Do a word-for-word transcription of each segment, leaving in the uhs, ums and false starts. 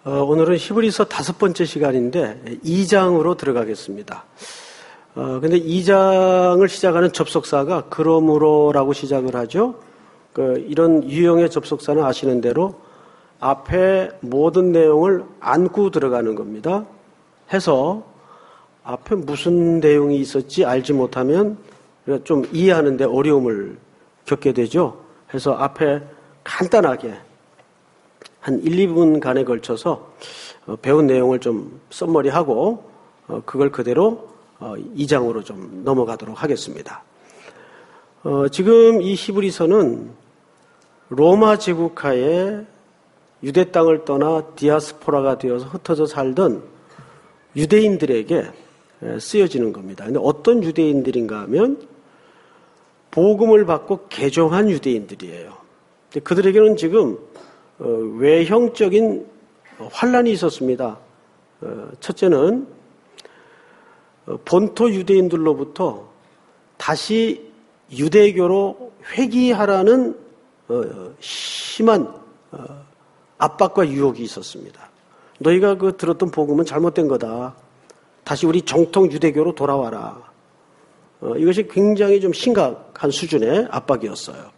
어, 오늘은 히브리서 다섯 번째 시간인데 이 장으로 들어가겠습니다. 어, 근데 이 장을 시작하는 접속사가 그러므로라고 시작을 하죠. 그, 이런 유형의 접속사는 아시는 대로 앞에 모든 내용을 안고 들어가는 겁니다. 해서 앞에 무슨 내용이 있었지 알지 못하면 좀 이해하는 데 어려움을 겪게 되죠. 해서 앞에 간단하게 한 일, 이 분간에 걸쳐서 배운 내용을 좀 썸머리하고 그걸 그대로 이 장으로 좀 넘어가도록 하겠습니다. 어, 지금 이 히브리서는 로마 제국하에 유대 땅을 떠나 디아스포라가 되어서 흩어져 살던 유대인들에게 쓰여지는 겁니다. 근데 어떤 유대인들인가 하면 복음을 받고 개종한 유대인들이에요. 근데 그들에게는 지금 외형적인 환란이 있었습니다. 첫째는 본토 유대인들로부터 다시 유대교로 회귀하라는 심한 압박과 유혹이 있었습니다. 너희가 그 들었던 복음은 잘못된 거다. 다시 우리 정통 유대교로 돌아와라. 이것이 굉장히 좀 심각한 수준의 압박이었어요.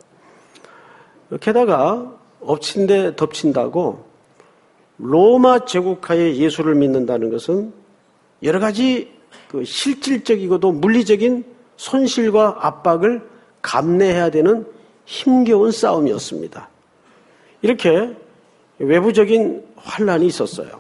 게다가 엎친 데 덮친다고 로마 제국하에 예수를 믿는다는 것은 여러 가지 그 실질적이고도 물리적인 손실과 압박을 감내해야 되는 힘겨운 싸움이었습니다. 이렇게 외부적인 환란이 있었어요.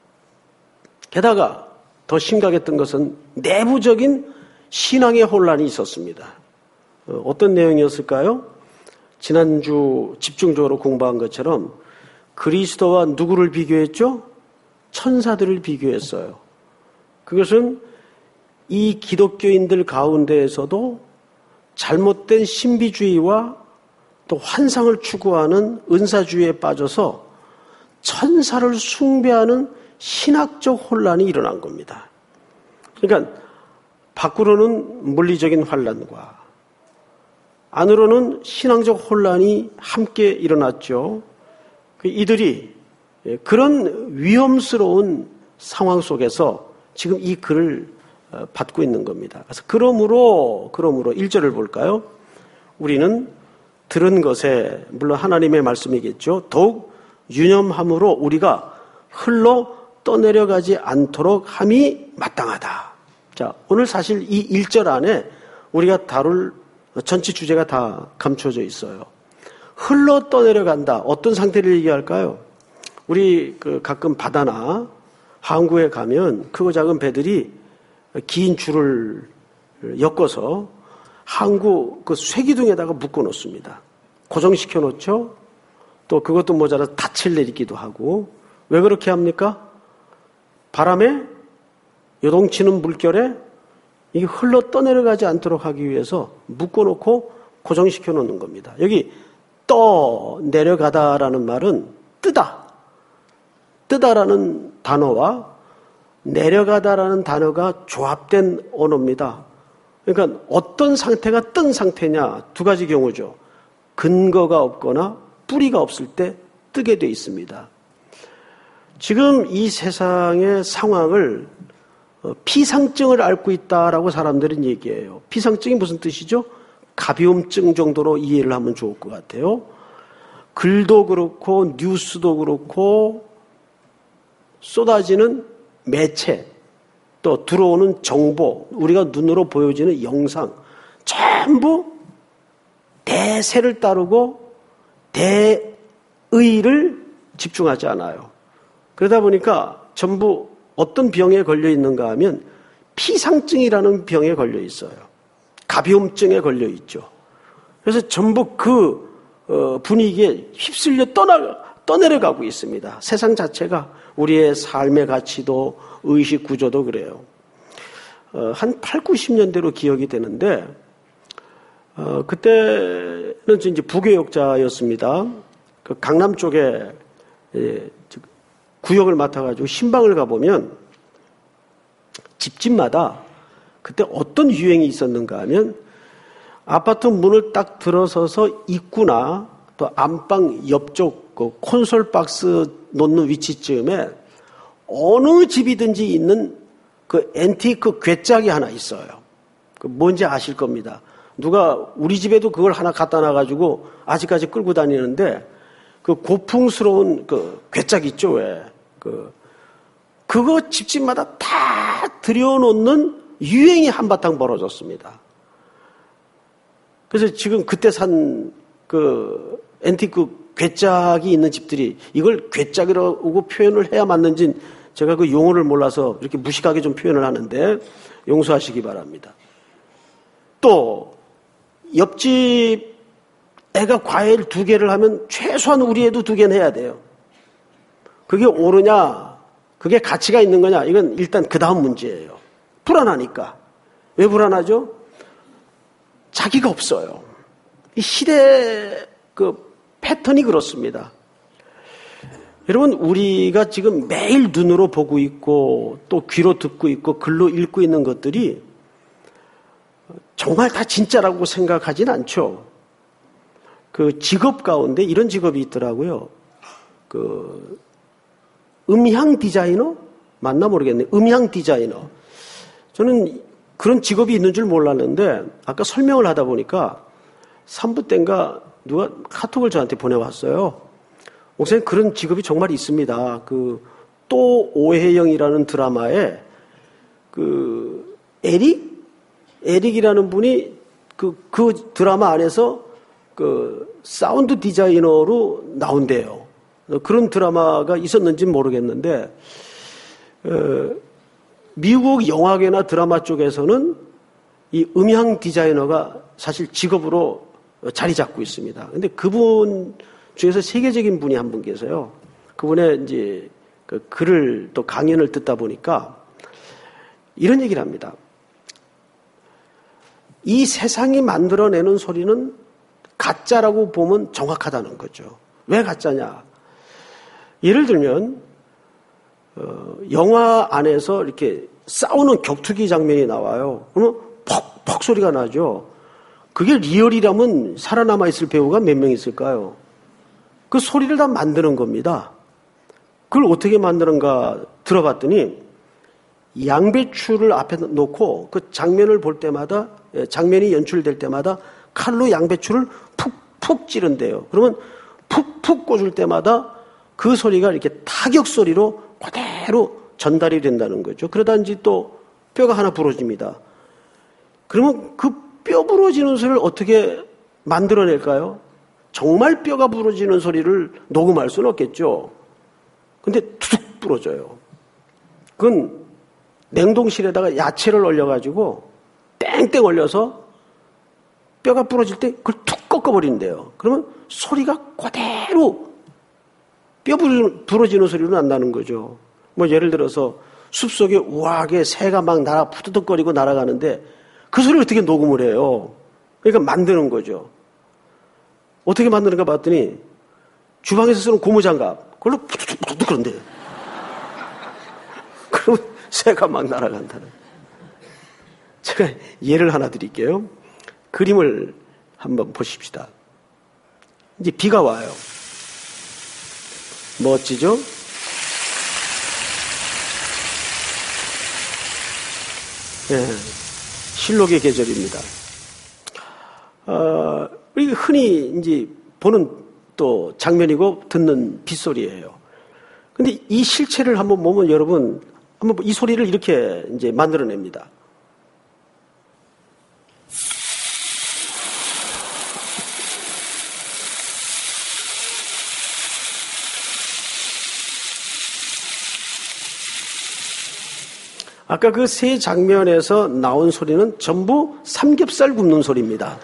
게다가 더 심각했던 것은 내부적인 신앙의 혼란이 있었습니다. 어떤 내용이었을까요? 지난주 집중적으로 공부한 것처럼 그리스도와 누구를 비교했죠? 천사들을 비교했어요. 그것은 이 기독교인들 가운데에서도 잘못된 신비주의와 또 환상을 추구하는 은사주의에 빠져서 천사를 숭배하는 신학적 혼란이 일어난 겁니다. 그러니까 밖으로는 물리적인 환란과 안으로는 신앙적 혼란이 함께 일어났죠. 이들이 그런 위험스러운 상황 속에서 지금 이 글을 받고 있는 겁니다. 그래서 그러므로 그러므로 일 절을 볼까요? 우리는 들은 것에 물론 하나님의 말씀이겠죠. 더욱 유념함으로 우리가 흘러 떠내려가지 않도록 함이 마땅하다. 자, 오늘 사실 이 일 절 안에 우리가 다룰 전체 주제가 다 감춰져 있어요. 흘러 떠내려간다. 어떤 상태를 얘기할까요? 우리 그 가끔 바다나 항구에 가면 크고 작은 배들이 긴 줄을 엮어서 항구 그 쇠기둥에다가 묶어 놓습니다. 고정시켜 놓죠. 또 그것도 모자라서 닻을 내리기도 하고. 왜 그렇게 합니까? 바람에 요동치는 물결에 이게 흘러 떠내려가지 않도록 하기 위해서 묶어놓고 고정시켜 놓는 겁니다. 여기 떠 내려가다라는 말은 뜨다. 뜨다라는 단어와 내려가다라는 단어가 조합된 언어입니다. 그러니까 어떤 상태가 뜬 상태냐 두 가지 경우죠. 근거가 없거나 뿌리가 없을 때 뜨게 돼 있습니다. 지금 이 세상의 상황을 피상증을 앓고 있다라고 사람들은 얘기해요. 피상증이 무슨 뜻이죠? 가벼움증 정도로 이해를 하면 좋을 것 같아요. 글도 그렇고 뉴스도 그렇고 쏟아지는 매체 또 들어오는 정보 우리가 눈으로 보여지는 영상 전부 대세를 따르고 대의를 집중하지 않아요. 그러다 보니까 전부 어떤 병에 걸려 있는가 하면 피상증이라는 병에 걸려 있어요. 가벼움증에 걸려 있죠. 그래서 전부 그 분위기에 휩쓸려 떠나, 떠내려가고 있습니다. 세상 자체가 우리의 삶의 가치도 의식 구조도 그래요. 한 팔, 구십 년대로 기억이 되는데 그때는 이제 부교역자였습니다. 그 강남 쪽에 구역을 맡아가지고 신방을 가보면 집집마다 그때 어떤 유행이 있었는가 하면 아파트 문을 딱 들어서서 입구나 또 안방 옆쪽 그 콘솔 박스 놓는 위치쯤에 어느 집이든지 있는 그 앤티크 괴짝이 하나 있어요. 그 뭔지 아실 겁니다. 누가 우리 집에도 그걸 하나 갖다 놔가지고 아직까지 끌고 다니는데 그 고풍스러운 그 괴짝 있죠, 왜? 그 그거 집집마다 다 들여놓는 유행이 한바탕 벌어졌습니다. 그래서 지금 그때 산 그 앤티크 괴짝이 있는 집들이 이걸 괴짝이라고 표현을 해야 맞는지 제가 그 용어를 몰라서 이렇게 무식하게 좀 표현을 하는데 용서하시기 바랍니다. 또 옆집 애가 과일 두 개를 하면 최소한 우리 애도 두 개는 해야 돼요. 그게 옳으냐, 그게 가치가 있는 거냐, 이건 일단 그 다음 문제예요. 불안하니까. 왜 불안하죠? 자기가 없어요. 이 시대 그 패턴이 그렇습니다. 여러분, 우리가 지금 매일 눈으로 보고 있고 또 귀로 듣고 있고 글로 읽고 있는 것들이 정말 다 진짜라고 생각하진 않죠. 그 직업 가운데 이런 직업이 있더라고요. 그 음향 디자이너? 맞나 모르겠네요. 음향 디자이너. 저는 그런 직업이 있는 줄 몰랐는데 아까 설명을 하다 보니까 삼 부 때인가 누가 카톡을 저한테 보내왔어요. 목사님, 그런 직업이 정말 있습니다. 그 또 오해영이라는 드라마에 그 에릭? 에릭이라는 분이 그, 그 드라마 안에서 그 사운드 디자이너로 나온대요. 그런 드라마가 있었는지는 모르겠는데, 어, 미국 영화계나 드라마 쪽에서는 이 음향 디자이너가 사실 직업으로 자리 잡고 있습니다. 근데 그분 중에서 세계적인 분이 한 분 계세요. 그분의 이제 그 글을 또 강연을 듣다 보니까 이런 얘기를 합니다. 이 세상이 만들어내는 소리는 가짜라고 보면 정확하다는 거죠. 왜 가짜냐? 예를 들면 어, 영화 안에서 이렇게 싸우는 격투기 장면이 나와요. 그러면 퍽퍽 소리가 나죠. 그게 리얼이라면 살아남아 있을 배우가 몇 명 있을까요? 그 소리를 다 만드는 겁니다. 그걸 어떻게 만드는가 들어봤더니 양배추를 앞에 놓고 그 장면을 볼 때마다, 장면이 연출될 때마다 칼로 양배추를 푹푹 찌른대요. 그러면 푹푹 꽂을 때마다 그 소리가 이렇게 타격 소리로 그대로 전달이 된다는 거죠. 그러다든지 또 뼈가 하나 부러집니다. 그러면 그 뼈 부러지는 소리를 어떻게 만들어낼까요? 정말 뼈가 부러지는 소리를 녹음할 수는 없겠죠. 근데 툭 부러져요. 그건 냉동실에다가 야채를 얼려가지고 땡땡 얼려서 뼈가 부러질 때 그걸 툭 꺾어버린대요. 그러면 소리가 그대로 뼈 부러지는 소리는 안 나는 거죠. 뭐 예를 들어서 숲속에 우아하게 새가 막 날아 푸드덕거리고 날아가는데 그 소리를 어떻게 녹음을 해요? 그러니까 만드는 거죠. 어떻게 만드는가 봤더니 주방에서 쓰는 고무장갑 그걸로 푸드덕푸드 그런데 그러면 새가 막 날아간다는. 제가 예를 하나 드릴게요. 그림을 한번 보십시다. 이제 비가 와요. 멋지죠? 예, 실록의 계절입니다. 어, 우리 흔히 이제 보는 또 장면이고 듣는 빗소리예요. 근데 이 실체를 한번 보면 여러분, 한번 이 소리를 이렇게 이제 만들어냅니다. 아까 그 세 장면에서 나온 소리는 전부 삼겹살 굽는 소리입니다.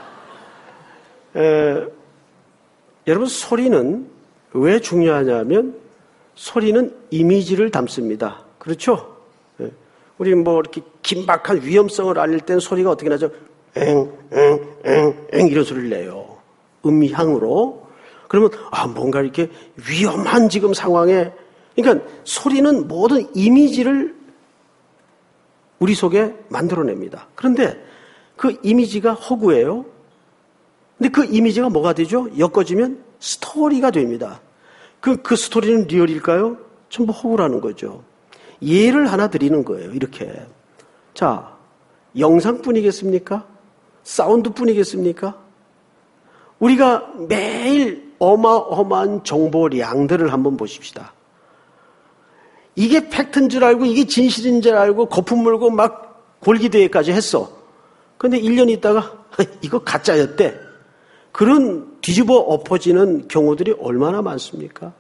에, 여러분, 소리는 왜 중요하냐면 소리는 이미지를 담습니다. 그렇죠? 에, 우리 뭐 이렇게 긴박한 위험성을 알릴 땐 소리가 어떻게 나죠? 엥, 엥, 엥, 엥 이런 소리를 내요. 음향으로. 그러면 아 뭔가 이렇게 위험한 지금 상황에, 그러니까 소리는 모든 이미지를 우리 속에 만들어냅니다. 그런데 그 이미지가 허구예요. 근데 그 이미지가 뭐가 되죠? 엮어지면 스토리가 됩니다. 그, 그 스토리는 리얼일까요? 전부 허구라는 거죠. 예를 하나 드리는 거예요. 이렇게. 자, 영상뿐이겠습니까? 사운드뿐이겠습니까? 우리가 매일 어마어마한 정보량들을 한번 보십시다. 이게 팩트인 줄 알고 이게 진실인 줄 알고 거품 물고 막 골기대회까지 했어. 그런데 일 년 있다가 이거 가짜였대. 그런 뒤집어 엎어지는 경우들이 얼마나 많습니까?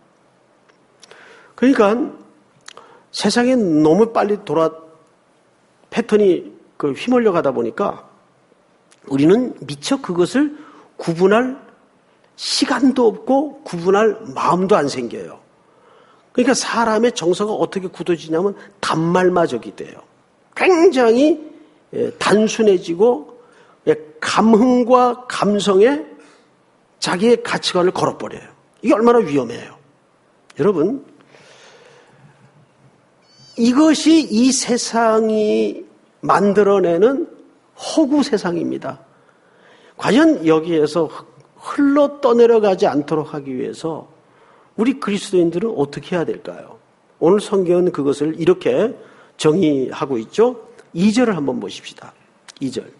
그러니까 세상에 너무 빨리 돌아 패턴이 그 휘몰려 가다 보니까 우리는 미처 그것을 구분할 시간도 없고 구분할 마음도 안 생겨요. 그러니까 사람의 정서가 어떻게 굳어지냐면 단말마적이 돼요. 굉장히 단순해지고 감흥과 감성에 자기의 가치관을 걸어버려요. 이게 얼마나 위험해요. 여러분, 이것이 이 세상이 만들어내는 허구 세상입니다. 과연 여기에서 흘러 떠내려가지 않도록 하기 위해서 우리 그리스도인들은 어떻게 해야 될까요? 오늘 성경은 그것을 이렇게 정의하고 있죠. 이 절을 한번 보십시다. 이 절.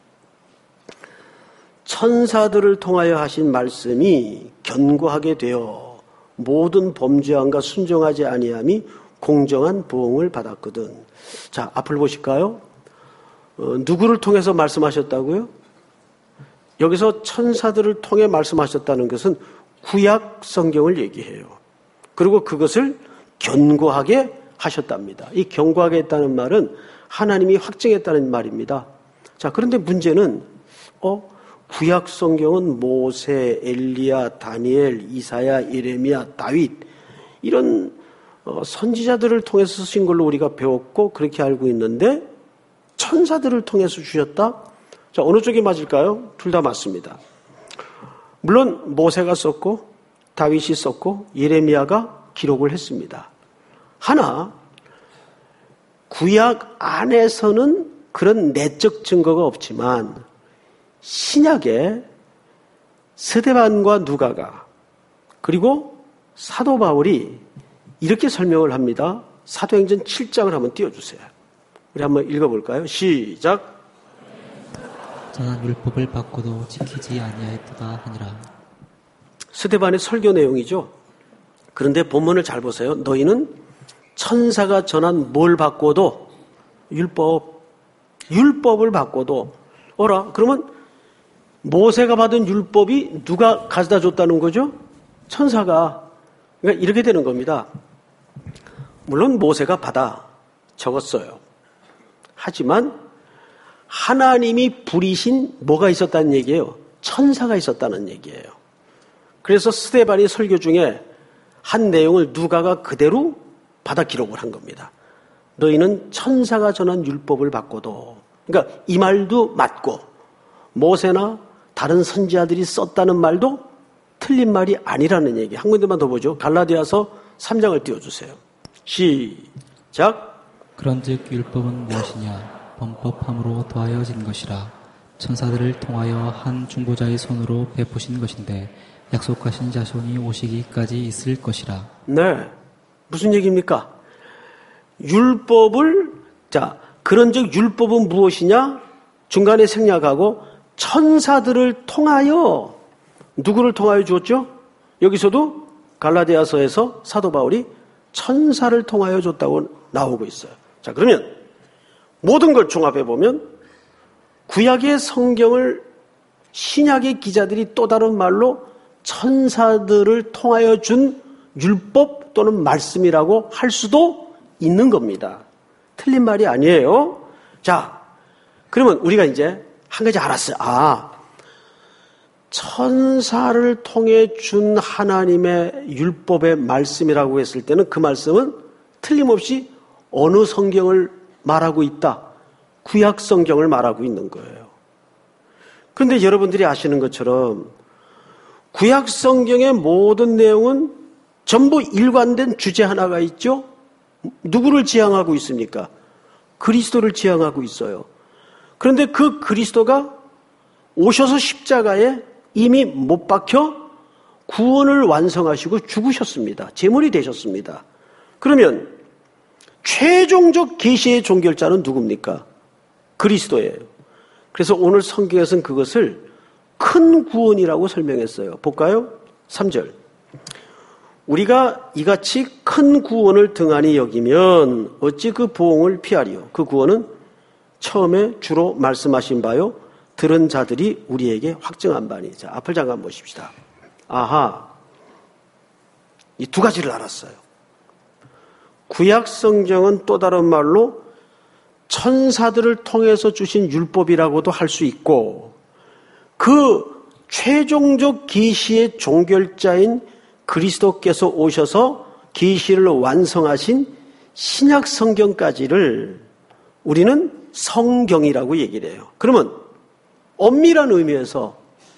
천사들을 통하여 하신 말씀이 견고하게 되어 모든 범죄함과 순종하지 아니함이 공정한 보응을 받았거든. 자, 앞을 보실까요? 어, 누구를 통해서 말씀하셨다고요? 여기서 천사들을 통해 말씀하셨다는 것은 구약 성경을 얘기해요. 그리고 그것을 견고하게 하셨답니다. 이 견고하게 했다는 말은 하나님이 확증했다는 말입니다. 자, 그런데 문제는 어, 구약 성경은 모세, 엘리야, 다니엘, 이사야, 예레미야, 다윗 이런 어, 선지자들을 통해서 쓰신 걸로 우리가 배웠고 그렇게 알고 있는데 천사들을 통해서 주셨다? 자, 어느 쪽이 맞을까요? 둘 다 맞습니다. 물론 모세가 썼고 다윗이 썼고 예레미야가 기록을 했습니다. 하나, 구약 안에서는 그런 내적 증거가 없지만 신약에 스데반과 누가가 그리고 사도 바울이 이렇게 설명을 합니다. 사도행전 칠 장을 한번 띄워주세요. 우리 한번 읽어볼까요? 시작. 저는 율법을 받고도 지키지 아니하였도다 하니라. 스데반의 설교 내용이죠. 그런데 본문을 잘 보세요. 너희는 천사가 전한 뭘 받고도 율법, 율법을 받고도 어라? 그러면 모세가 받은 율법이 누가 가져다 줬다는 거죠? 천사가. 그러니까 이렇게 되는 겁니다. 물론 모세가 받아 적었어요. 하지만 하나님이 부리신 뭐가 있었다는 얘기예요? 천사가 있었다는 얘기예요. 그래서 스데반이 설교 중에 한 내용을 누가가 그대로 받아 기록을 한 겁니다. 너희는 천사가 전한 율법을 받고도, 그러니까 이 말도 맞고 모세나 다른 선지자들이 썼다는 말도 틀린 말이 아니라는 얘기. 한 군데만 더 보죠. 갈라디아서 삼 장을 띄워주세요. 시작. 그런즉 율법은 무엇이냐? 범법함으로 더하여진 것이라. 천사들을 통하여 한 중보자의 손으로 베푸신 것인데 약속하신 자손이 오시기까지 있을 것이라. 네, 무슨 얘기입니까? 율법을, 자, 그런즉 율법은 무엇이냐? 중간에 생략하고 천사들을 통하여, 누구를 통하여 주었죠? 여기서도 갈라디아서에서 사도 바울이 천사를 통하여 줬다고 나오고 있어요. 자, 그러면 모든 걸 종합해 보면 구약의 성경을 신약의 기자들이 또 다른 말로 천사들을 통하여 준 율법 또는 말씀이라고 할 수도 있는 겁니다. 틀린 말이 아니에요. 자, 그러면 우리가 이제 한 가지 알았어요. 아, 천사를 통해 준 하나님의 율법의 말씀이라고 했을 때는 그 말씀은 틀림없이 어느 성경을 말하고 있다? 구약 성경을 말하고 있는 거예요. 그런데 여러분들이 아시는 것처럼 구약 성경의 모든 내용은 전부 일관된 주제 하나가 있죠? 누구를 지향하고 있습니까? 그리스도를 지향하고 있어요. 그런데 그 그리스도가 오셔서 십자가에 이미 못 박혀 구원을 완성하시고 죽으셨습니다. 제물이 되셨습니다. 그러면 최종적 계시의 종결자는 누굽니까? 그리스도예요. 그래서 오늘 성경에서는 그것을 큰 구원이라고 설명했어요. 볼까요? 삼 절. 우리가 이같이 큰 구원을 등한히 여기면 어찌 그 보응을 피하리요. 그 구원은 처음에 주로 말씀하신 바요 들은 자들이 우리에게 확증한 바니. 자, 앞을 잠깐 보십시다. 아하, 이 두 가지를 알았어요. 구약 성경은 또 다른 말로 천사들을 통해서 주신 율법이라고도 할 수 있고, 그 최종적 계시의 종결자인 그리스도께서 오셔서 계시를 완성하신 신약 성경까지를 우리는 성경이라고 얘기를 해요. 그러면 엄밀한 의미에서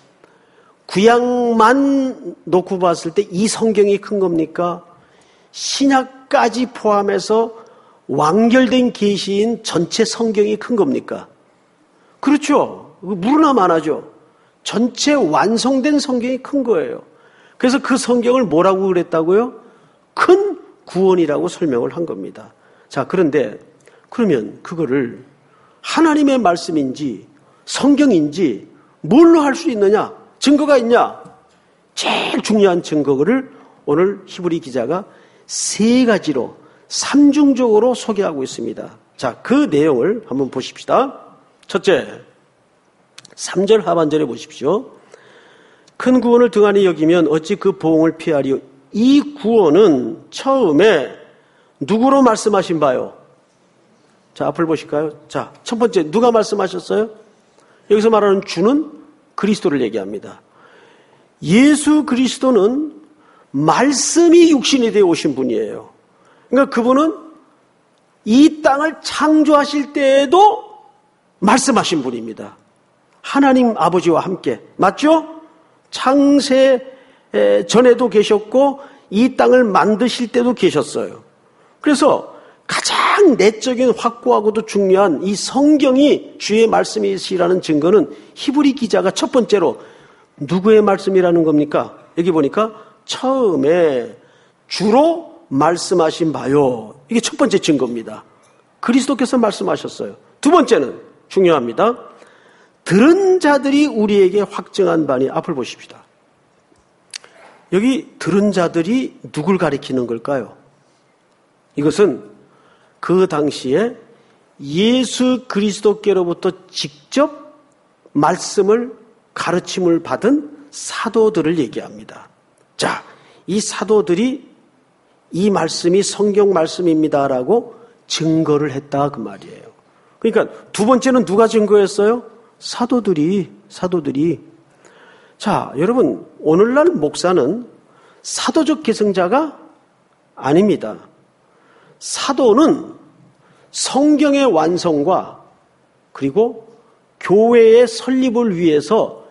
구약만 놓고 봤을 때 이 성경이 큰 겁니까? 신약까지 포함해서 완결된 계시인 전체 성경이 큰 겁니까? 그렇죠. 물으나 마나죠. 전체 완성된 성경이 큰 거예요. 그래서 그 성경을 뭐라고 그랬다고요? 큰 구원이라고 설명을 한 겁니다. 자, 그런데 그러면 그거를 하나님의 말씀인지 성경인지 뭘로 할 수 있느냐? 증거가 있냐? 제일 중요한 증거를 오늘 히브리 기자가 세 가지로 삼중적으로 소개하고 있습니다. 자, 그 내용을 한번 보십시다. 첫째, 삼 절 하반절에 보십시오. 큰 구원을 등한히 여기면 어찌 그 보응을 피하리요. 이 구원은 처음에 누구로 말씀하신 바요? 자, 앞을 보실까요? 자, 첫 번째 누가 말씀하셨어요? 여기서 말하는 주는 그리스도를 얘기합니다. 예수 그리스도는 말씀이 육신이 되어 오신 분이에요. 그러니까 그분은 이 땅을 창조하실 때에도 말씀하신 분입니다. 하나님 아버지와 함께. 맞죠? 창세 전에도 계셨고 이 땅을 만드실 때도 계셨어요. 그래서 가장 내적인 확고하고도 중요한 이 성경이 주의 말씀이시라는 증거는 히브리 기자가 첫 번째로 누구의 말씀이라는 겁니까? 여기 보니까 처음에 주로 말씀하신 바요. 이게 첫 번째 증거입니다. 그리스도께서 말씀하셨어요. 두 번째는 중요합니다. 들은 자들이 우리에게 확증한 바니. 앞을 보십시다. 여기 들은 자들이 누굴 가리키는 걸까요? 이것은 그 당시에 예수 그리스도께로부터 직접 말씀을 가르침을 받은 사도들을 얘기합니다. 자, 이 사도들이 이 말씀이 성경 말씀입니다라고 증거를 했다 그 말이에요. 그러니까 두 번째는 누가 증거했어요? 사도들이 사도들이. 자, 여러분, 오늘날 목사는 사도적 계승자가 아닙니다. 사도는 성경의 완성과 그리고 교회의 설립을 위해서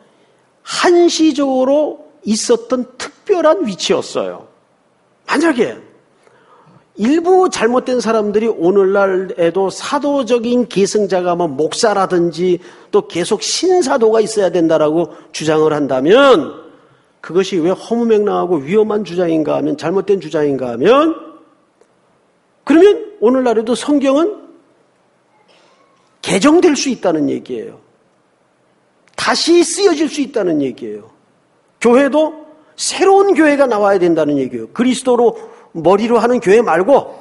한시적으로 있었던 특별한 위치였어요. 만약에 일부 잘못된 사람들이 오늘날에도 사도적인 계승자가 뭐 목사라든지 또 계속 신사도가 있어야 된다라고 주장을 한다면 그것이 왜 허무맹랑하고 위험한 주장인가 하면 잘못된 주장인가 하면 그러면 오늘날에도 성경은 개정될 수 있다는 얘기예요. 다시 쓰여질 수 있다는 얘기예요. 교회도 새로운 교회가 나와야 된다는 얘기예요. 그리스도로 머리로 하는 교회 말고.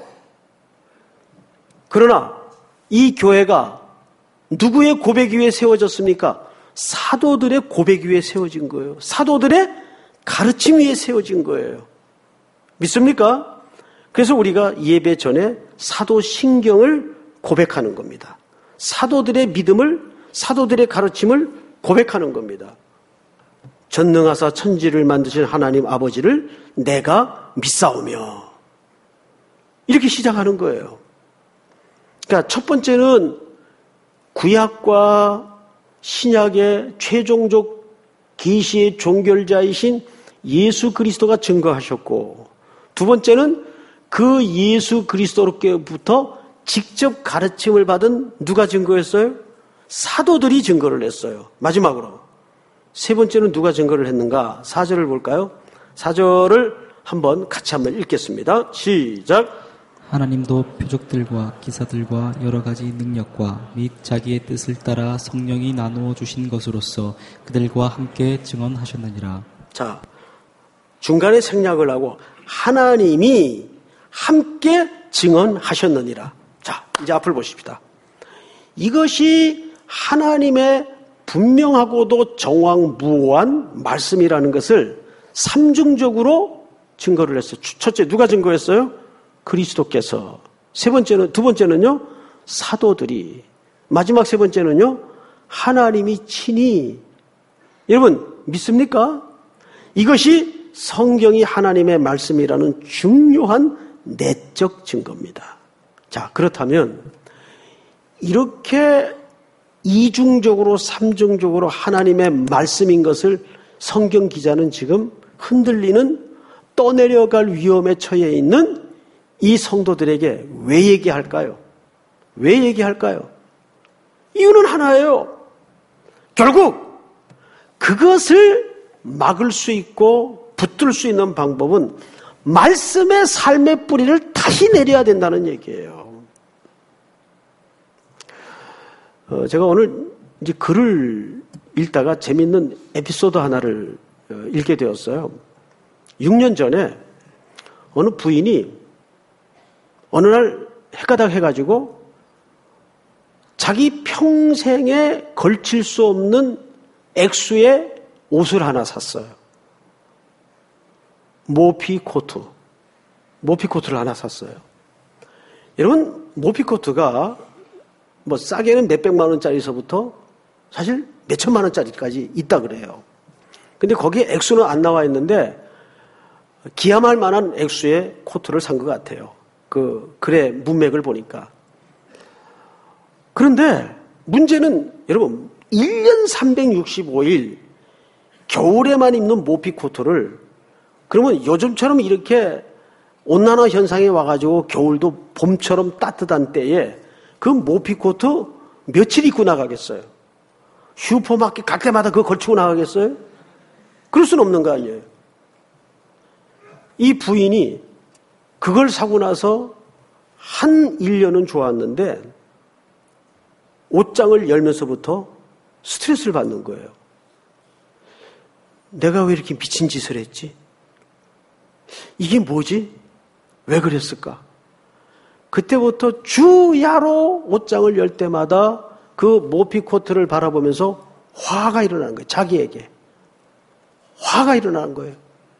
그러나 이 교회가 누구의 고백 위에 세워졌습니까? 사도들의 고백 위에 세워진 거예요. 사도들의 가르침 위에 세워진 거예요. 믿습니까? 그래서 우리가 예배 전에 사도신경을 고백하는 겁니다. 사도들의 믿음을, 사도들의 가르침을 고백하는 겁니다. 전능하사 천지를 만드신 하나님 아버지를 내가 믿사오며 이렇게 시작하는 거예요. 그러니까 첫 번째는 구약과 신약의 최종적 계시의 종결자이신 예수 그리스도가 증거하셨고, 두 번째는 그 예수 그리스도로부터 직접 가르침을 받은 누가 증거했어요? 사도들이 증거를 했어요. 마지막으로 세 번째는 누가 증거를 했는가? 사 절을 볼까요? 사 절을 한번 같이 한번 읽겠습니다. 시작. 하나님도 표적들과 기사들과 여러 가지 능력과 및 자기의 뜻을 따라 성령이 나누어 주신 것으로서 그들과 함께 증언하셨느니라. 자, 중간에 생략을 하고 하나님이 함께 증언하셨느니라. 자, 이제 앞을 보십시다. 이것이 하나님의 분명하고도 정황무오한 말씀이라는 것을 삼중적으로 증거를 했어요. 첫째, 누가 증거했어요? 그리스도께서. 세 번째는, 두 번째는요, 사도들이. 마지막 세 번째는요, 하나님이 친히. 여러분, 믿습니까? 이것이 성경이 하나님의 말씀이라는 중요한 내적 증거입니다. 자, 그렇다면, 이렇게 이중적으로, 삼중적으로 하나님의 말씀인 것을 성경 기자는 지금 흔들리는 떠내려갈 위험에 처해 있는 이 성도들에게 왜 얘기할까요? 왜 얘기할까요? 이유는 하나예요. 결국 그것을 막을 수 있고 붙들 수 있는 방법은 말씀의 삶의 뿌리를 다시 내려야 된다는 얘기예요. 어, 제가 오늘 이제 글을 읽다가 재밌는 에피소드 하나를 읽게 되었어요. 육 년 전에 어느 부인이 어느 날 해가닥 해가지고 자기 평생에 걸칠 수 없는 액수의 옷을 하나 샀어요. 모피 코트. 모피 코트를 하나 샀어요. 여러분, 모피 코트가 뭐 싸게는 몇백만 원짜리서부터 사실 몇천만 원짜리까지 있다 그래요. 근데 거기에 액수는 안 나와 있는데 기함할 만한 액수의 코트를 산 것 같아요. 그 글의 문맥을 보니까. 그런데 문제는 여러분 일 년 삼백육십오 일 겨울에만 입는 모피 코트를 그러면 요즘처럼 이렇게 온난화 현상이 와가지고 겨울도 봄처럼 따뜻한 때에 그 모피 코트 며칠 입고 나가겠어요? 슈퍼마켓 갈 때마다 그거 걸치고 나가겠어요? 그럴 수는 없는 거 아니에요. 이 부인이 그걸 사고 나서 한 일 년은 좋았는데 옷장을 열면서부터 스트레스를 받는 거예요. 내가 왜 이렇게 미친 짓을 했지? 이게 뭐지? 왜 그랬을까? 그때부터 주야로 옷장을 열 때마다 그 모피 코트를 바라보면서 화가 일어나는 거예요. 자기에게. 화가 일어나는 거예요.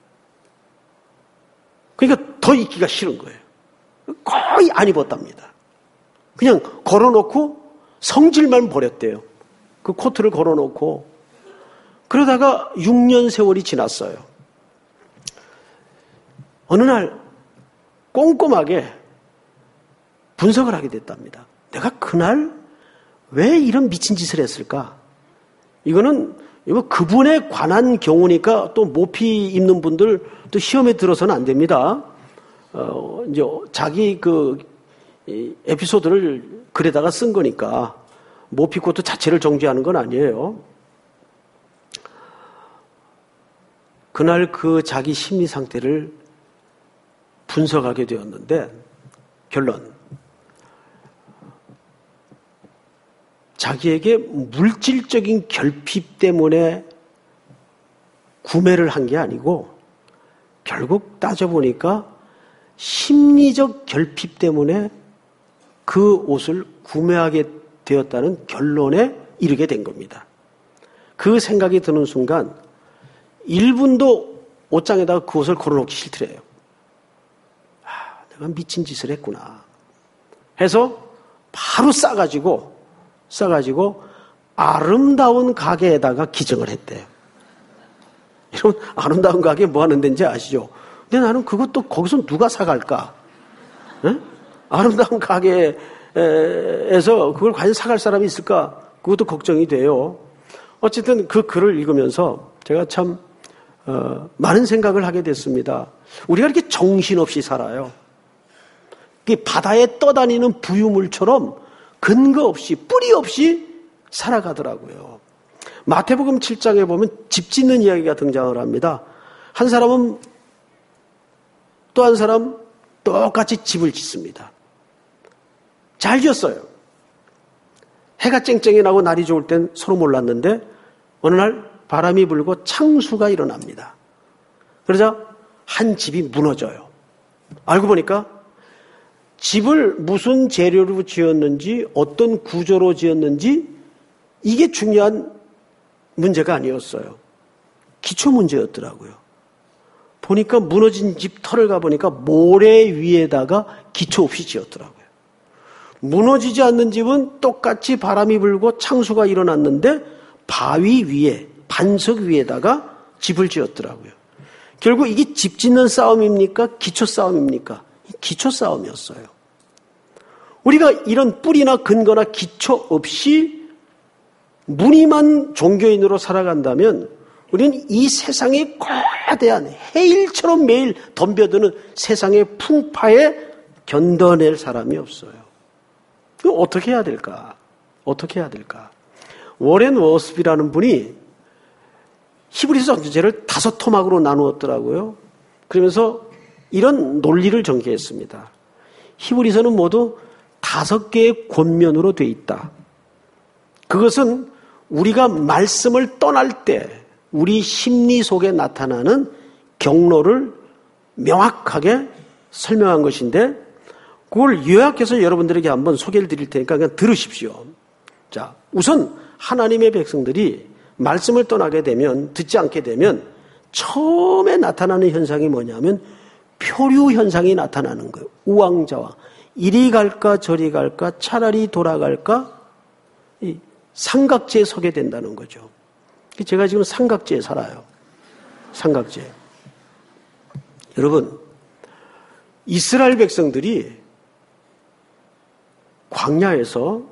그러니까 더 입기가 싫은 거예요. 거의 안 입었답니다. 그냥 걸어놓고 성질만 버렸대요. 그 코트를 걸어놓고. 그러다가 육 년 세월이 지났어요. 어느 날 꼼꼼하게 분석을 하게 됐답니다. 내가 그날 왜 이런 미친 짓을 했을까? 이거는 이거 그분에 관한 경우니까 또 모피 입는 분들 또 시험에 들어서는 안 됩니다. 어, 이제 자기 그 에피소드를 글에다가 쓴 거니까 모피 코트 자체를 정죄하는 건 아니에요. 그날 그 자기 심리 상태를 분석하게 되었는데 결론. 자기에게 물질적인 결핍 때문에 구매를 한 게 아니고 결국 따져보니까 심리적 결핍 때문에 그 옷을 구매하게 되었다는 결론에 이르게 된 겁니다. 그 생각이 드는 순간 일 분도 옷장에다가 그 옷을 걸어놓기 싫더래요. 아, 내가 미친 짓을 했구나 해서 바로 싸가지고 싸가지고 아름다운 가게에다가 기증을 했대요. 여러분, 아름다운 가게 뭐 하는 데인지 아시죠? 근데 나는 그것도 거기서 누가 사갈까? 에? 아름다운 가게에서 그걸 과연 사갈 사람이 있을까? 그것도 걱정이 돼요. 어쨌든 그 글을 읽으면서 제가 참 어, 많은 생각을 하게 됐습니다. 우리가 이렇게 정신없이 살아요. 바다에 떠다니는 부유물처럼 근거 없이 뿌리 없이 살아가더라고요. 마태복음 칠 장에 보면 집 짓는 이야기가 등장을 합니다. 한 사람은 또 한 사람 똑같이 집을 짓습니다. 잘 지었어요. 해가 쨍쨍이 나고 날이 좋을 땐 서로 몰랐는데 어느 날 바람이 불고 창수가 일어납니다. 그러자 한 집이 무너져요. 알고 보니까 집을 무슨 재료로 지었는지 어떤 구조로 지었는지 이게 중요한 문제가 아니었어요. 기초 문제였더라고요. 보니까 무너진 집 털을 가보니까 모래 위에다가 기초 없이 지었더라고요. 무너지지 않는 집은 똑같이 바람이 불고 창수가 일어났는데 바위 위에, 반석 위에다가 집을 지었더라고요. 결국 이게 집 짓는 싸움입니까? 기초 싸움입니까? 기초 싸움이었어요. 우리가 이런 뿌리나 근거나 기초 없이 무늬만 종교인으로 살아간다면 우리는 이 세상의 거대한 해일처럼 매일 덤벼드는 세상의 풍파에 견뎌낼 사람이 없어요. 그럼 어떻게 해야 될까? 어떻게 해야 될까? 워렌 워스비라는 분이 히브리서 전체를 다섯 토막으로 나누었더라고요. 그러면서 이런 논리를 전개했습니다. 히브리서는 모두 다섯 개의 권면으로 돼 있다. 그것은 우리가 말씀을 떠날 때 우리 심리 속에 나타나는 경로를 명확하게 설명한 것인데 그걸 요약해서 여러분들에게 한번 소개를 드릴 테니까 그냥 들으십시오. 자, 우선 하나님의 백성들이 말씀을 떠나게 되면, 듣지 않게 되면 처음에 나타나는 현상이 뭐냐면 표류 현상이 나타나는 거예요. 우왕좌왕. 이리 갈까 저리 갈까 차라리 돌아갈까 이 삼각지에 서게 된다는 거죠. 제가 지금 삼각지에 살아요. 삼각지에. 여러분, 이스라엘 백성들이 광야에서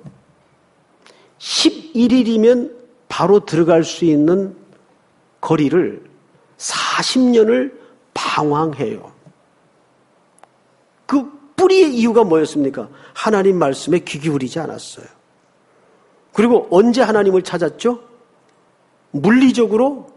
십일 일이면 바로 들어갈 수 있는 거리를 사십 년을 방황해요. 그 뿌리의 이유가 뭐였습니까? 하나님 말씀에 귀 기울이지 않았어요. 그리고 언제 하나님을 찾았죠? 물리적으로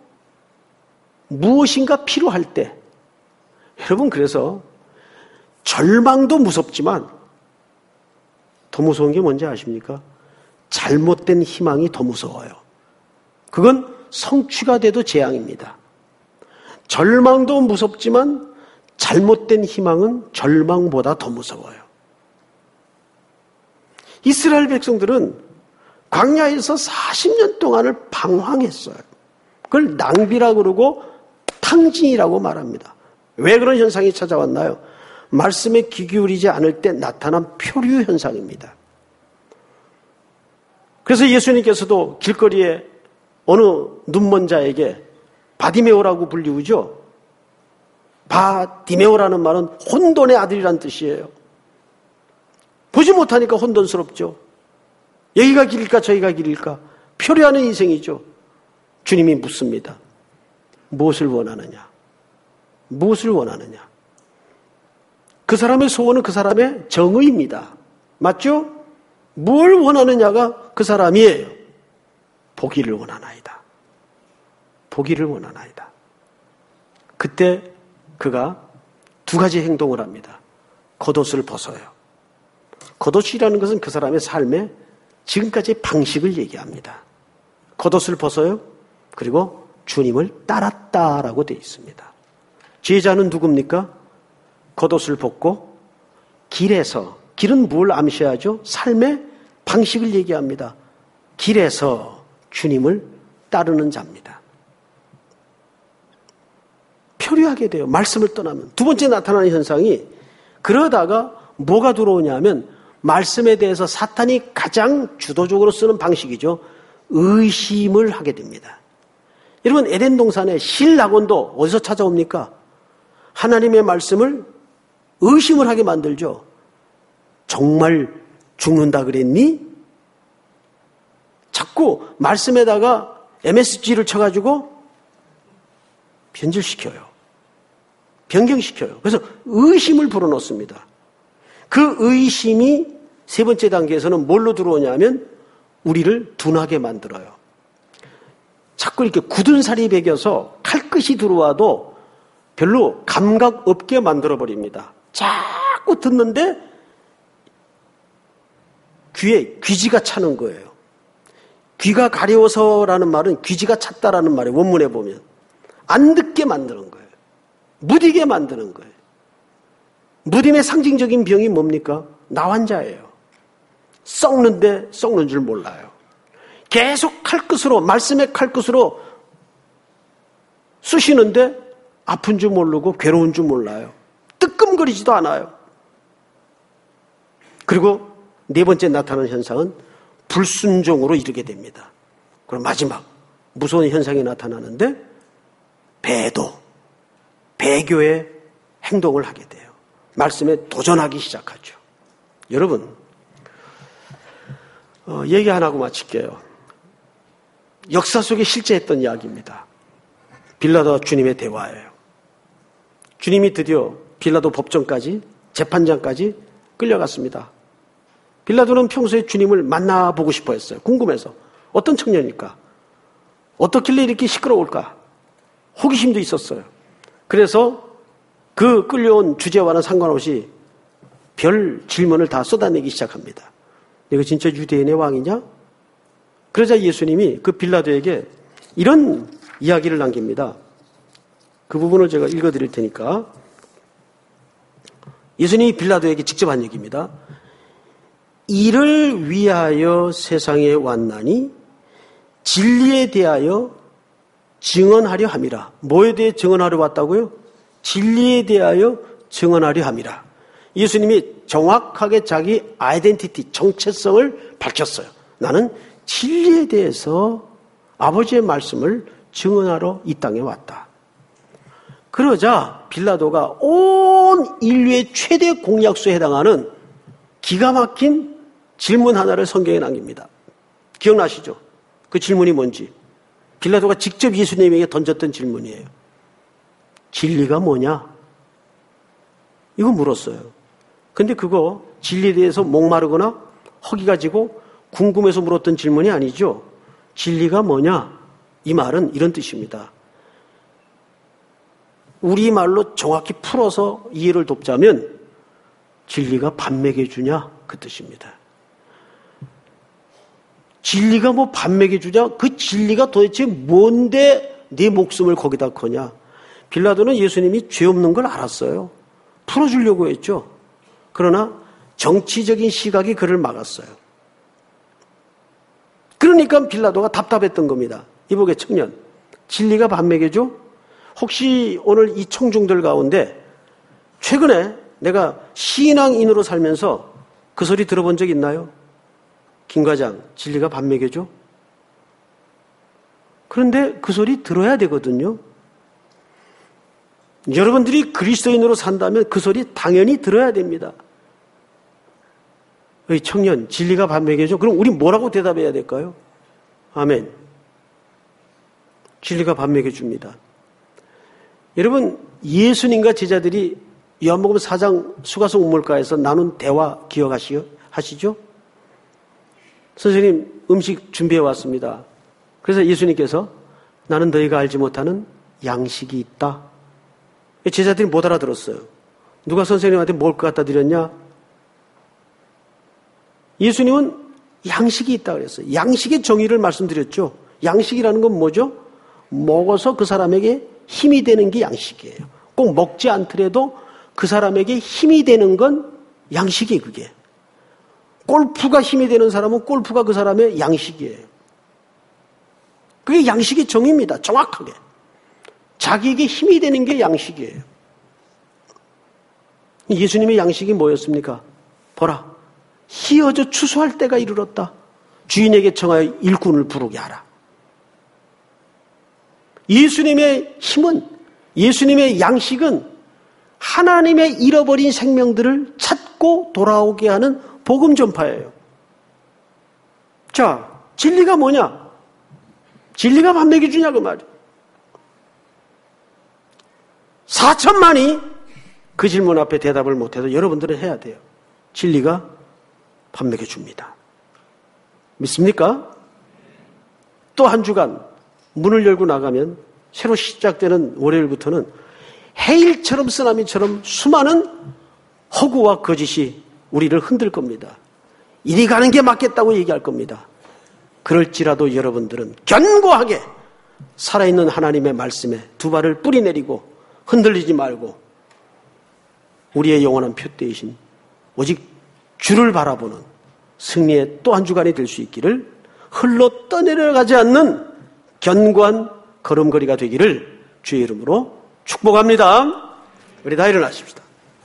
무엇인가 필요할 때. 여러분, 그래서 절망도 무섭지만 더 무서운 게 뭔지 아십니까? 잘못된 희망이 더 무서워요. 그건 성취가 돼도 재앙입니다. 절망도 무섭지만 잘못된 희망은 절망보다 더 무서워요. 이스라엘 백성들은 광야에서 사십 년 동안을 방황했어요. 그걸 낭비라고 그러고 탕진이라고 말합니다. 왜 그런 현상이 찾아왔나요? 말씀에 귀 기울이지 않을 때 나타난 표류 현상입니다. 그래서 예수님께서도 길거리에 어느 눈먼 자에게 바디메오라고 불리우죠. 바디메오라는 말은 혼돈의 아들이란 뜻이에요. 보지 못하니까 혼돈스럽죠. 여기가 길일까 저기가 길일까 표류하는 인생이죠. 주님이 묻습니다. 무엇을 원하느냐? 무엇을 원하느냐? 그 사람의 소원은 그 사람의 정의입니다. 맞죠? 뭘 원하느냐가 그 사람이에요. 보기를 원하나이다. 보기를 원하나이다. 그때 그가 두 가지 행동을 합니다. 겉옷을 벗어요. 겉옷이라는 것은 그 사람의 삶의 지금까지의 방식을 얘기합니다. 겉옷을 벗어요. 그리고 주님을 따랐다라고 되어 있습니다. 제자는 누굽니까? 겉옷을 벗고 길에서, 길은 뭘 암시하죠? 삶의 방식을 얘기합니다. 길에서 주님을 따르는 자입니다. 표류하게 돼요. 말씀을 떠나면. 두 번째 나타나는 현상이 그러다가 뭐가 들어오냐면 말씀에 대해서 사탄이 가장 주도적으로 쓰는 방식이죠. 의심을 하게 됩니다. 여러분, 에덴 동산의 신라곤도 어디서 찾아옵니까? 하나님의 말씀을 의심을 하게 만들죠. 정말 죽는다 그랬니? 자꾸 말씀에다가 엠에스지를 쳐가지고 변질시켜요. 변경시켜요. 그래서 의심을 불어넣습니다. 그 의심이 세 번째 단계에서는 뭘로 들어오냐면 우리를 둔하게 만들어요. 자꾸 이렇게 굳은 살이 배겨서 칼끝이 들어와도 별로 감각 없게 만들어버립니다. 자꾸 듣는데 귀에 귀지가 차는 거예요. 귀가 가려워서라는 말은 귀지가 찼다라는 말이에요. 원문에 보면. 안 듣게 만드는 거예요. 무디게 만드는 거예요. 무딤의 상징적인 병이 뭡니까? 나환자예요. 썩는데 썩는 줄 몰라요. 계속 칼끝으로, 말씀의 칼끝으로 쑤시는데 아픈 줄 모르고 괴로운 줄 몰라요. 뜨끔거리지도 않아요. 그리고 네 번째 나타나는 현상은 불순종으로 이르게 됩니다. 그럼 마지막 무서운 현상이 나타나는데 배도, 배교의 행동을 하게 돼요. 말씀에 도전하기 시작하죠. 여러분, 어, 얘기 하나 하고 마칠게요. 역사 속에 실제 했던 이야기입니다. 빌라도와 주님의 대화예요. 주님이 드디어 빌라도 법정까지, 재판장까지 끌려갔습니다. 빌라도는 평소에 주님을 만나보고 싶어 했어요. 궁금해서. 어떤 청년일까? 어떻길래 이렇게 시끄러울까? 호기심도 있었어요. 그래서 그 끌려온 주제와는 상관없이 별 질문을 다 쏟아내기 시작합니다. 내가 진짜 유대인의 왕이냐? 그러자 예수님이 그 빌라도에게 이런 이야기를 남깁니다. 그 부분을 제가 읽어드릴 테니까. 예수님이 빌라도에게 직접 한 얘기입니다. 이를 위하여 세상에 왔나니 진리에 대하여 증언하려 함이라. 뭐에 대해 증언하려 왔다고요? 진리에 대하여 증언하려 함이라. 예수님이 정확하게 자기 아이덴티티, 정체성을 밝혔어요. 나는 진리에 대해서 아버지의 말씀을 증언하러 이 땅에 왔다. 그러자 빌라도가 온 인류의 최대 공약수에 해당하는 기가 막힌 질문 하나를 성경에 남깁니다. 기억나시죠? 그 질문이 뭔지. 빌라도가 직접 예수님에게 던졌던 질문이에요. 진리가 뭐냐? 이거 물었어요. 근데 그거 진리에 대해서 목마르거나 허기가 지고 궁금해서 물었던 질문이 아니죠. 진리가 뭐냐? 이 말은 이런 뜻입니다. 우리말로 정확히 풀어서 이해를 돕자면 진리가 밥 먹여주냐? 그 뜻입니다. 진리가 뭐 밥 먹여주냐? 그 진리가 도대체 뭔데 네 목숨을 거기다 거냐? 빌라도는 예수님이 죄 없는 걸 알았어요. 풀어주려고 했죠. 그러나 정치적인 시각이 그를 막았어요. 그러니까 빌라도가 답답했던 겁니다. 이보게 청년, 진리가 밥 먹여줘? 혹시 오늘 이 청중들 가운데 최근에 내가 신앙인으로 살면서 그 소리 들어본 적 있나요? 김 과장, 진리가 밥 먹여줘? 그런데 그 소리 들어야 되거든요. 여러분들이 그리스도인으로 산다면 그 소리 당연히 들어야 됩니다. 이 청년, 진리가 밥 먹여줘? 그럼 우리 뭐라고 대답해야 될까요? 아멘. 진리가 밥 먹여줍니다. 여러분, 예수님과 제자들이 요한복음 사 장 수가성 우물가에서 나눈 대화 기억하시죠? 선생님, 음식 준비해 왔습니다. 그래서 예수님께서 나는 너희가 알지 못하는 양식이 있다. 제자들이 못 알아들었어요. 누가 선생님한테 뭘 갖다 드렸냐? 예수님은 양식이 있다 그랬어요. 양식의 정의를 말씀드렸죠. 양식이라는 건 뭐죠? 먹어서 그 사람에게 힘이 되는 게 양식이에요. 꼭 먹지 않더라도 그 사람에게 힘이 되는 건 양식이 그게. 골프가 힘이 되는 사람은 골프가 그 사람의 양식이에요. 그게 양식의 정의입니다. 정확하게. 자기에게 힘이 되는 게 양식이에요. 예수님의 양식이 뭐였습니까? 보라, 희어져 추수할 때가 이르렀다. 주인에게 청하여 일꾼을 부르게 하라. 예수님의 힘은, 예수님의 양식은 하나님의 잃어버린 생명들을 찾고 돌아오게 하는 복음 전파예요. 자, 진리가 뭐냐? 진리가 밥 먹여주냐 그 말이에요. 사천만이 그 질문 앞에 대답을 못해도 여러분들은 해야 돼요. 진리가 밥 먹여줍니다. 믿습니까? 또 한 주간 문을 열고 나가면 새로 시작되는 월요일부터는 해일처럼 쓰나미처럼 수많은 허구와 거짓이 우리를 흔들 겁니다. 이리 가는 게 맞겠다고 얘기할 겁니다. 그럴지라도 여러분들은 견고하게 살아있는 하나님의 말씀에 두 발을 뿌리내리고 흔들리지 말고 우리의 영원한 표대이신 오직 주를 바라보는 승리의 또 한 주간이 될 수 있기를, 흘러 떠내려가지 않는 견고한 걸음걸이가 되기를 주의 이름으로 축복합니다. 우리 다 일어나십시다.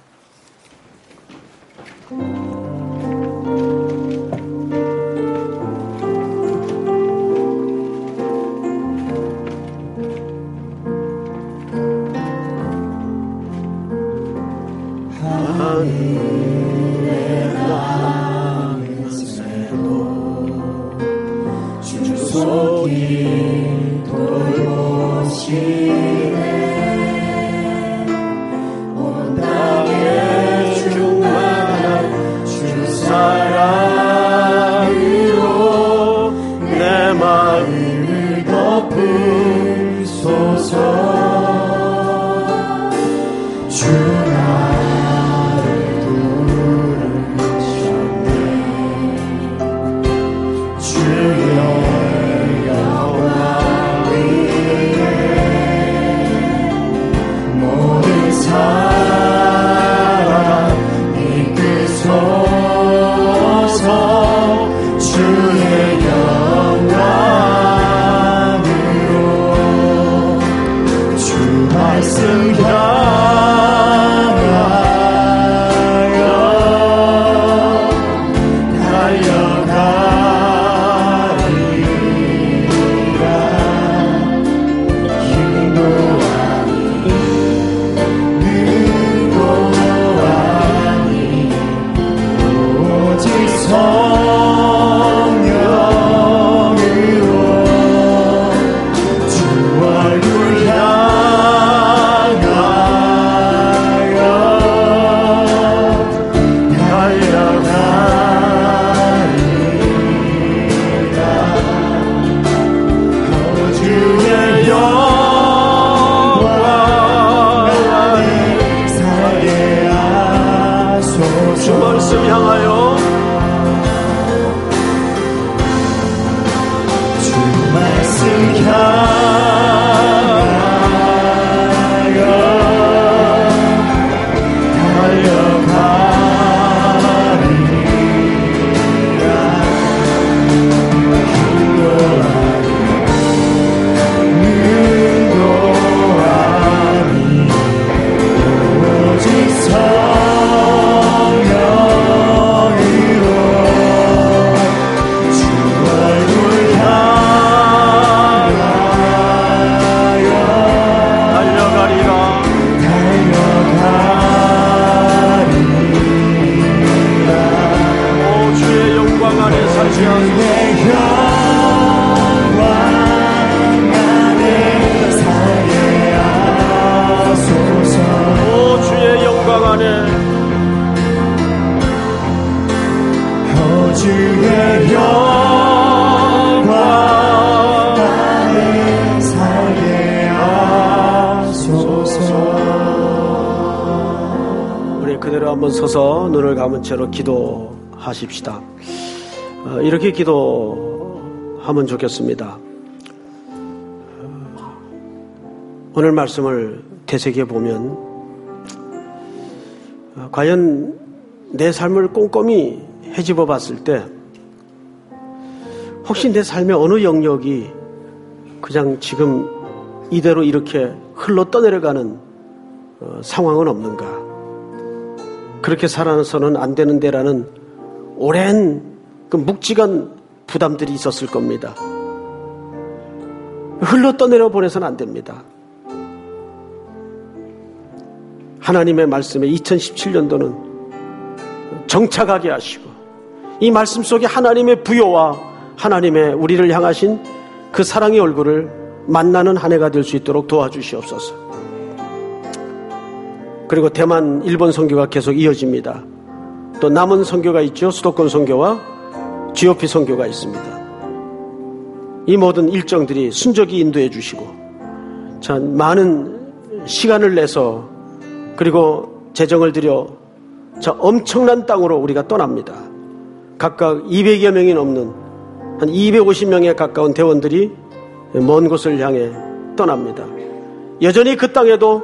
주속이 돌보시네. 온 땅에 충만한 주 사랑으로 내 마음을 덮으소서. 주 나를 부르셨네. 주여 사랑 이끄소서. 주의 영광으로 주 말씀 향하여 달려가리라. 힘도 성령으로 주 얼굴 향하여 달려가리라. 오 주의 영광 안에 살게 하소서. 주 말씀 향하여 말씀 향하여 달려가리라. 인도하니 오직 성령으로 주 얼굴 향하여 달려가리라. 달려가리라. 오 주의 영광 안에 살게 하소서. 영광 안에 살게 하소서. 오 주의 영광 안에, 오 주의 영광 안에 살게 하소서. 우리 그대로 한번 서서 눈을 감은 채로 기도하십시다. 어, 이렇게 기도하면 좋겠습니다. 어, 오늘 말씀을 되새겨 보면 어, 과연 내 삶을 꼼꼼히 헤집어 봤을 때 혹시 내 삶의 어느 영역이 그냥 지금 이대로 이렇게 흘러 떠내려가는 어, 상황은 없는가? 그렇게 살아서는 안 되는데라는 오랜 그 묵직한 부담들이 있었을 겁니다. 흘러 떠내려 보내서는 안 됩니다. 하나님의 말씀에 이천십칠 년도는 정착하게 하시고 이 말씀 속에 하나님의 부요와 하나님의 우리를 향하신 그 사랑의 얼굴을 만나는 한 해가 될 수 있도록 도와주시옵소서. 그리고 대만, 일본 선교가 계속 이어집니다. 또 남은 선교가 있죠. 수도권 선교와 지오피 선교가 있습니다. 이 모든 일정들이 순적이 인도해 주시고 참 많은 시간을 내서 그리고 재정을 들여 저 엄청난 땅으로 우리가 떠납니다. 각각 이백여 명이 넘는 한 이백오십 명에 가까운 대원들이 먼 곳을 향해 떠납니다. 여전히 그 땅에도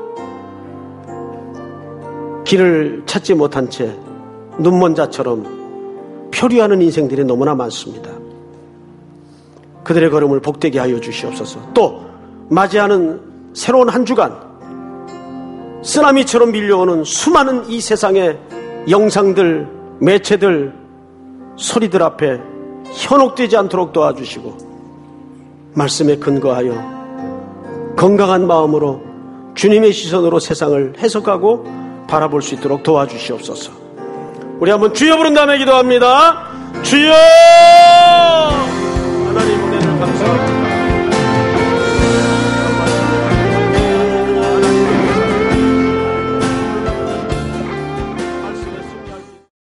길을 찾지 못한 채 눈먼 자처럼 표류하는 인생들이 너무나 많습니다. 그들의 걸음을 복되게 하여 주시옵소서. 또 맞이하는 새로운 한 주간, 쓰나미처럼 밀려오는 수많은 이 세상의 영상들, 매체들, 소리들 앞에 현혹되지 않도록 도와주시고 말씀에 근거하여 건강한 마음으로 주님의 시선으로 세상을 해석하고 바라볼 수 있도록 도와주시옵소서. 우리 한번 주여 부른 다음에 기도합니다. 주여! 하나님 은혜를 감사합니다.